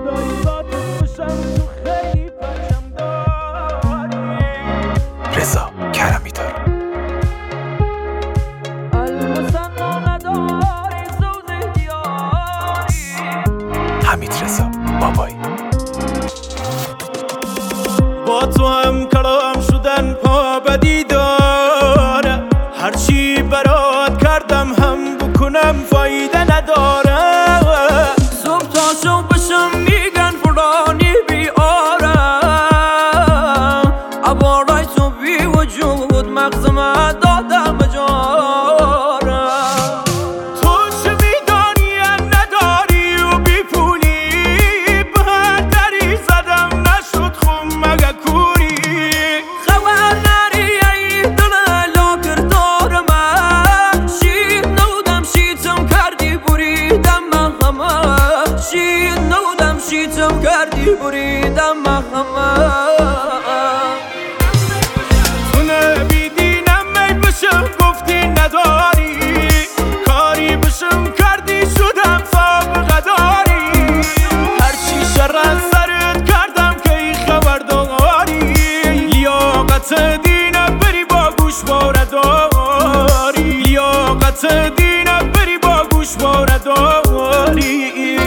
رضا کرمی داره. حمید رضا بابایی. با تو هم کلام شدن پا بدی داره، هرچی برات کردم هم بکنم فایده نداره. صبح تا شب بشم میگن فلانی بیاره، عبارای تو بی وجود مغزم دادم بجاره. تو چه میدانی نداری و بی پولی، به هر دری زدم نشد خون مگه کوری. خبر نری ای دل لاکر دار من، شید نودم شیتم کردی بریدم من همه. شید نودم شیتم کردی بریدم من همه. تو نمیدینم می بشم گفتی نداری، کاری بشم کردی شدم سابقه داری. هرچی شر از سرت کردم که ای خبر داری، لیاقت دینم بری با گوش بارداری. لیاقت دینم بری با گوش بارداری.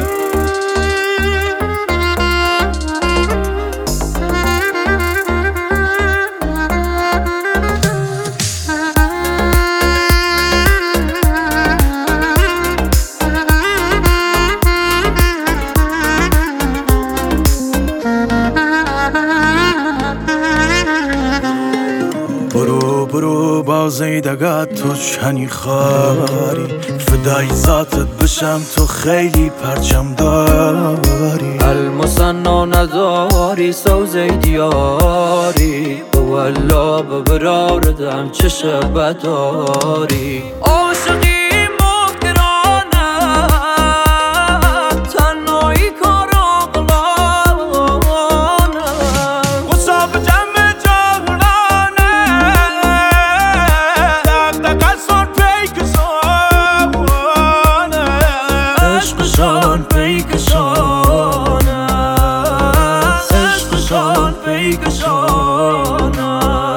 برو بازی دگه تو چنی خاری، فدای ذاتت بشم تو خیلی پرچم داری. المصنع نداری سوزه دیاری، والله ببراردم چه شبه داری. عاشقی مفترانه تنهایی کار عقلانه، غصه به جمع عشقشان پیکشانه، عشقشان پیکشانه.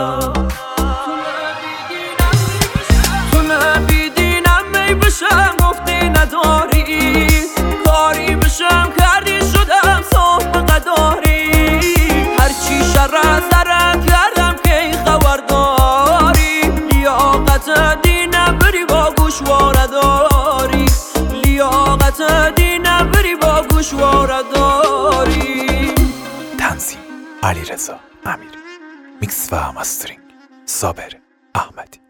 تو نبیدینم می بشم گفتی نداری، کاری بشم کردی شدم سابقه داری. هرچی شر از سرت کردم که ای خبر داری، لیاقت دینم بری با گوشواره داری. لیاقت دینم بری با گوشواره داری. تنظیم علیرضا امیری، میکس و مسترینگ صابر احمدی.